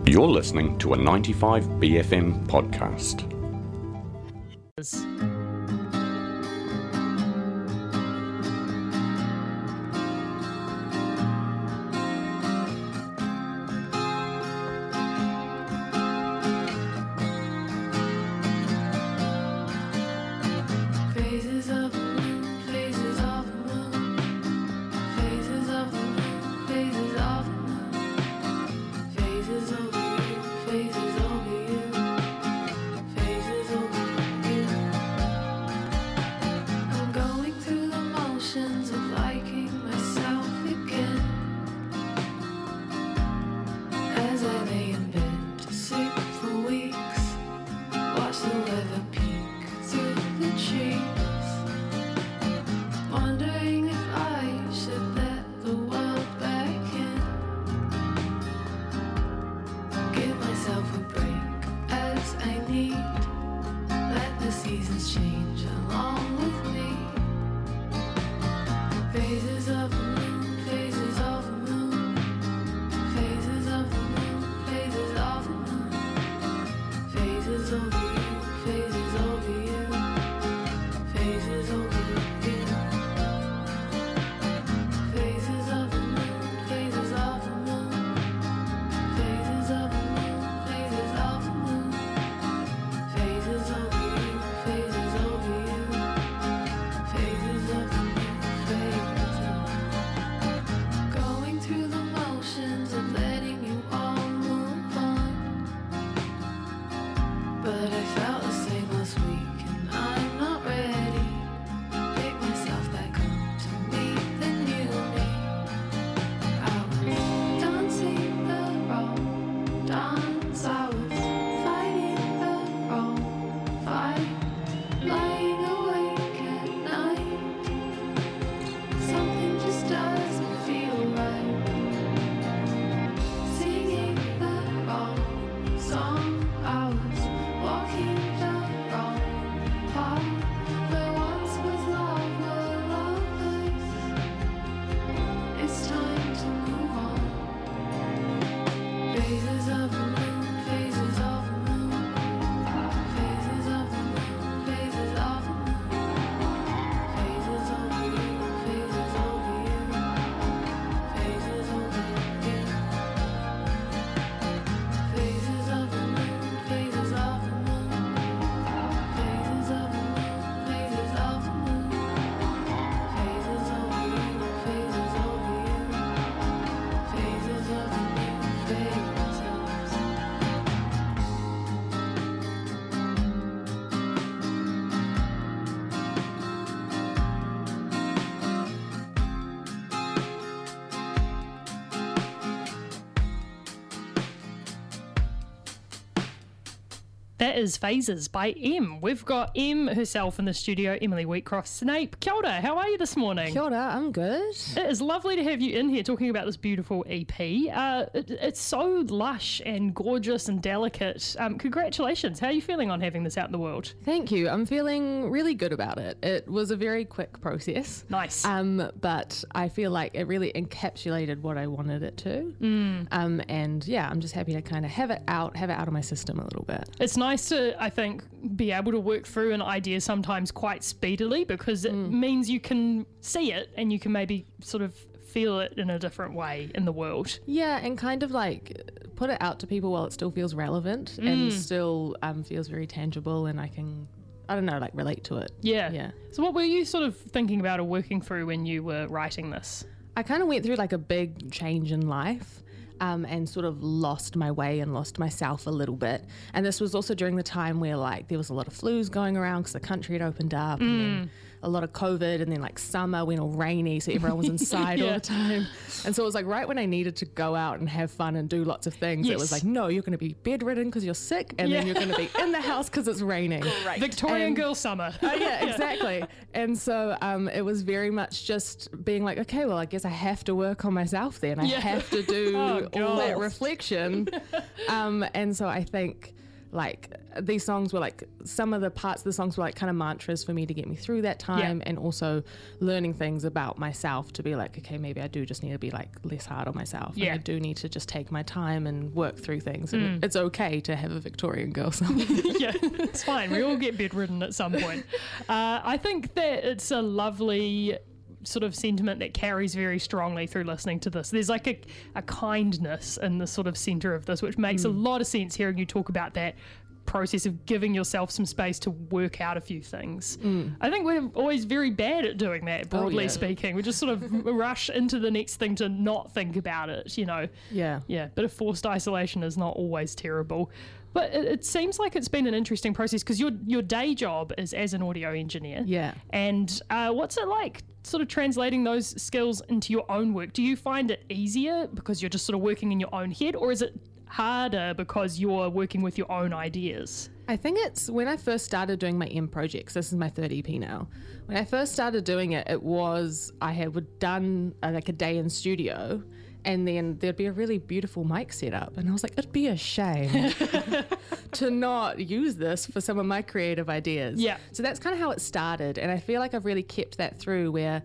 You're listening to a 95BFM podcast. That is Phases by Em. We've got Em herself in the studio, Emily Wheatcroft-Snape. Kia ora, how are you this morning? Kia ora, I'm good. It is lovely to have you in here talking about this beautiful EP. It's so lush and gorgeous and delicate. Congratulations. How are you feeling on having this out in the world? Thank you. I'm feeling really good about it. It was a very quick process. Nice. But I feel like it really encapsulated what I wanted it to. And yeah, I'm just happy to kind of have it out of my system a little bit. It's nice to, I think, be able to work through an idea sometimes quite speedily because it means you can see it and you can maybe sort of feel it in a different way in the world. Yeah, and kind of like put it out to people while it still feels relevant and still feels very tangible, and I can, I don't know, like relate to it. Yeah. So what were you sort of thinking about or working through when you were writing this? I kind of went through like a big change in life. And sort of lost my way and lost myself a little bit. And this was also during the time where like there was a lot of flus going around because the country had opened up and then a lot of COVID, and then like summer went all rainy, so everyone was inside all the time. And so it was like right when I needed to go out and have fun and do lots of things, it was like, no, you're going to be bedridden because you're sick, and then you're going to be in the house because it's raining. Great. Victorian girl summer. Yeah, exactly. And so it was very much just being like, okay, well, I guess I have to work on myself then. I have to do all that reflection. And so I think like these songs were like, some of the parts of the songs were like kind of mantras for me to get me through that time, and also learning things about myself to be like, okay, maybe I do just need to be like less hard on myself. And I do need to just take my time and work through things, and it's okay to have a Victorian girl song. Yeah, it's fine. We all get bedridden at some point. I think that it's a lovely sort of sentiment that carries very strongly through listening to this. There's like a kindness in the sort of center of this, which makes a lot of sense hearing you talk about that process of giving yourself some space to work out a few things. I think we're always very bad at doing that, broadly speaking. We just sort of rush into the next thing to not think about it, you know. Yeah. Bit of forced isolation is not always terrible. But it seems like it's been an interesting process because your day job is as an audio engineer. Yeah. And what's it like sort of translating those skills into your own work? Do you find it easier because you're just sort of working in your own head, or is it harder because you're working with your own ideas? I think it's when I first started doing my M projects. This is my third EP now. When I first started doing it, it was I had done like a day in studio, and then there'd be a really beautiful mic setup, and I was like, it'd be a shame to not use this for some of my creative ideas. Yeah. So that's kind of how it started, and I feel like I've really kept that through where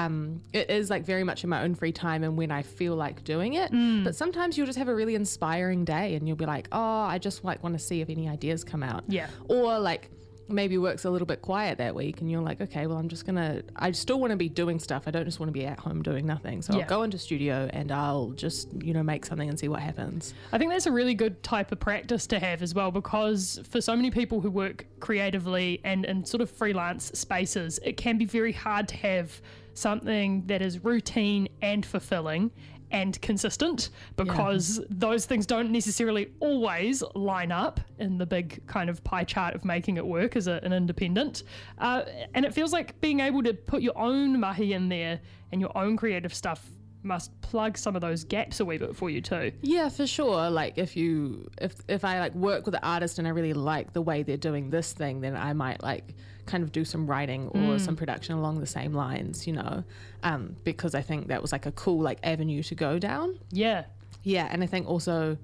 it is like very much in my own free time and when I feel like doing it. But sometimes you'll just have a really inspiring day and you'll be like, oh, I just like want to see if any ideas come out. Yeah. Or like maybe work's a little bit quiet that week and you're like, okay, well, I still want to be doing stuff. I don't just want to be at home doing nothing. So I'll go into studio and I'll just, make something and see what happens. I think that's a really good type of practice to have as well, because for so many people who work creatively and in sort of freelance spaces, it can be very hard to have something that is routine and fulfilling and consistent, because those things don't necessarily always line up in the big kind of pie chart of making it work as an independent. And it feels like being able to put your own mahi in there and your own creative stuff must plug some of those gaps a wee bit for you too. Yeah, for sure. Like if I like work with an artist and I really like the way they're doing this thing, then I might like kind of do some writing or some production along the same lines, because I think that was like a cool like avenue to go down. Yeah. Yeah, and I think also,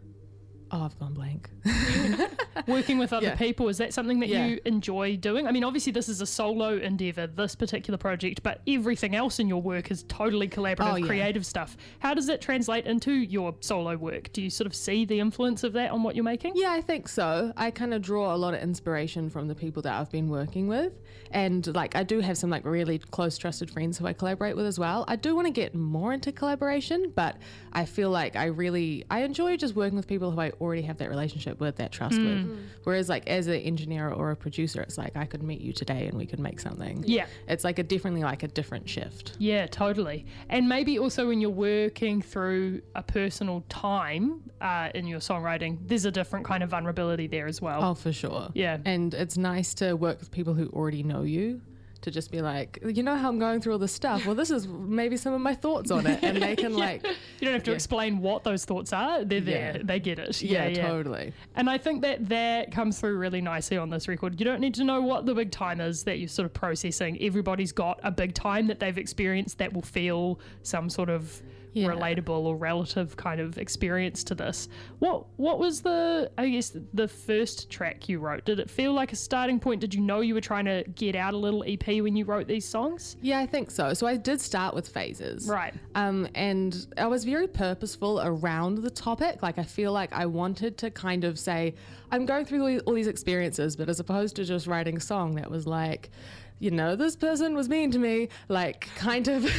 I've gone blank. Working with other people, is that something that you enjoy doing? I mean, obviously this is a solo endeavor, this particular project, but everything else in your work is totally collaborative, creative stuff. How does that translate into your solo work? Do you sort of see the influence of that on what you're making? Yeah, I think so. I kind of draw a lot of inspiration from the people that I've been working with. And like, I do have some like really close trusted friends who I collaborate with as well. I do want to get more into collaboration, but I feel like I enjoy just working with people who I already have that relationship with, that trust with. Whereas like as an engineer or a producer, it's like I could meet you today and we could make something. Yeah. It's like a different shift. Yeah, totally. And maybe also when you're working through a personal time in your songwriting, there's a different kind of vulnerability there as well. Oh, for sure. Yeah. And it's nice to work with people who already know you, to just be like, you know how I'm going through all this stuff? Well, this is maybe some of my thoughts on it. And they can like... You don't have to explain what those thoughts are. They're there. They get it. Yeah, totally. And I think that comes through really nicely on this record. You don't need to know what the big time is that you're sort of processing. Everybody's got a big time that they've experienced that will feel some sort of relatable or relative kind of experience to this. What was the first track you wrote? Did it feel like a starting point? Did you know you were trying to get out a little EP when you wrote these songs? Yeah, I think so. So I did start with Phases. Right. And I was very purposeful around the topic. Like I feel like I wanted to kind of say, I'm going through all these experiences, but as opposed to just writing a song that was like, this person was mean to me, like kind of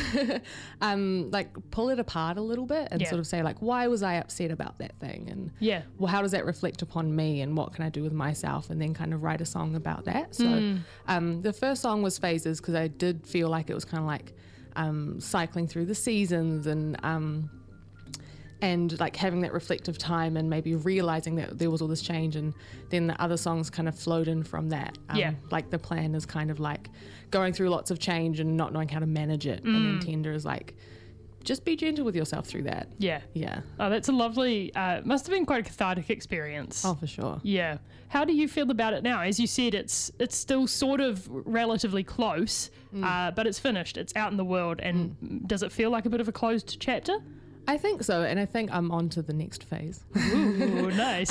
like pull it apart a little bit and sort of say like, why was I upset about that thing? And well, how does that reflect upon me and what can I do with myself? And then kind of write a song about that. So the first song was Phases because I did feel like it was kind of like cycling through the seasons and like having that reflective time and maybe realizing that there was all this change, and then the other songs kind of flowed in from that. Like The Plan is kind of like going through lots of change and not knowing how to manage it, and then Tender is like, just be gentle with yourself through that. Yeah. Oh, that's a lovely, must have been quite a cathartic experience. Oh, for sure. Yeah. How do you feel about it now? As you said, it's still sort of relatively close, but it's finished. It's out in the world. And does it feel like a bit of a closed chapter? I think so, and I think I'm on to the next phase. Ooh, nice.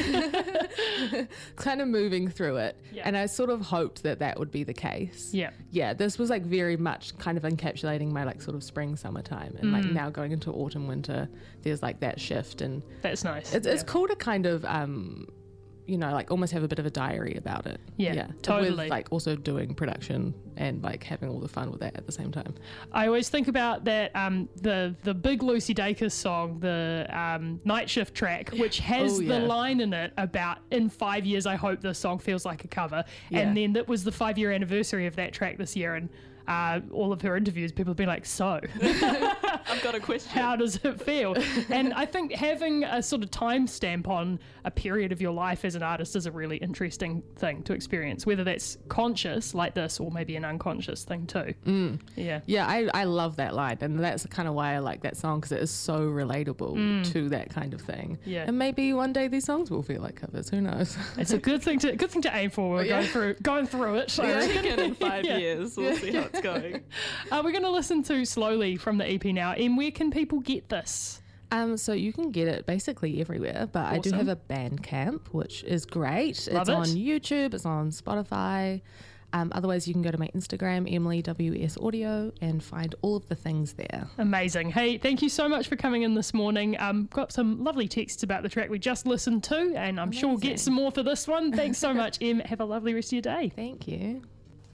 Kind of moving through it, Yeah. and I sort of hoped that would be the case. Yeah. This was like very much kind of encapsulating my like sort of spring, summertime, and like now going into autumn, winter, there's like that shift, and That's nice. it's cool to kind of like almost have a bit of a diary about it. Yeah, totally. With like also doing production and like having all the fun with that at the same time. I always think about that the big Lucy Dacus song, the Night Shift track, which has the line in it about, in 5 years I hope this song feels like a cover. And then that was the 5-year anniversary of that track this year, and all of her interviews, people have been like, so I've got a question. how does it feel? And I think having a sort of timestamp on a period of your life as an artist is a really interesting thing to experience, whether that's conscious like this or maybe an unconscious thing too. Yeah, I love that line, and that's kind of why I like that song, because it is so relatable to that kind of thing. Yeah. And maybe one day these songs will feel like covers, who knows. it's a good thing to aim for. We're going through it. I reckon. In 5 years, we'll see how it's going. We're going to listen to Slowly from the EP now. And where can people get this? So you can get it basically everywhere, but I do Awesome. have a Bandcamp, which is great. Love it's it. on YouTube, it's on Spotify. Otherwise, you can go to my Instagram, Emily WS Audio, and find all of the things there. Amazing. Hey, thank you so much for coming in this morning. Got some lovely texts about the track we just listened to, and I'm sure we'll get some more for this one. Thanks so much, Em. Have a lovely rest of your day. Thank you.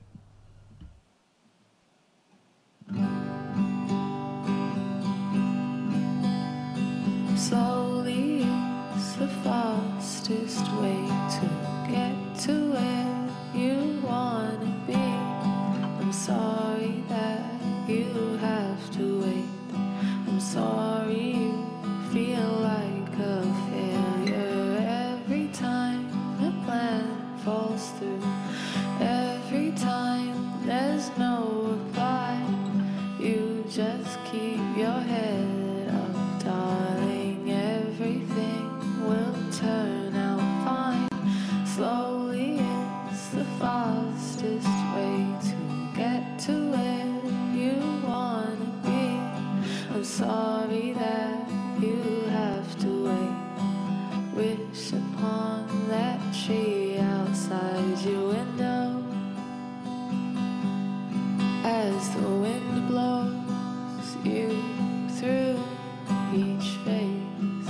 Slowly, it's the fastest way to get to where you wanna be. I'm sorry that you have to wait. I'm sorry you feel like a failure every time the plan falls through. Every time there's no reply, you just keep your head up, darling. Everything will turn out fine. Slowly, it's the fastest way to get to where you wanna be. I'm sorry that you have to wait. Wish upon that tree outside your window as the wind blows you through each phase.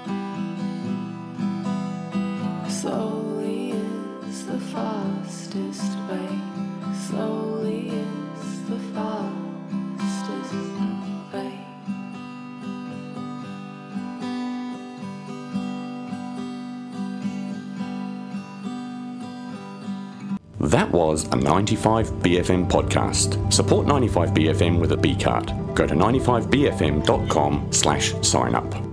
Slowly is the fastest way. Slowly is the fastest way. That was a 95BFM podcast. Support 95BFM with a B card. Go to 95BFM.com/sign up.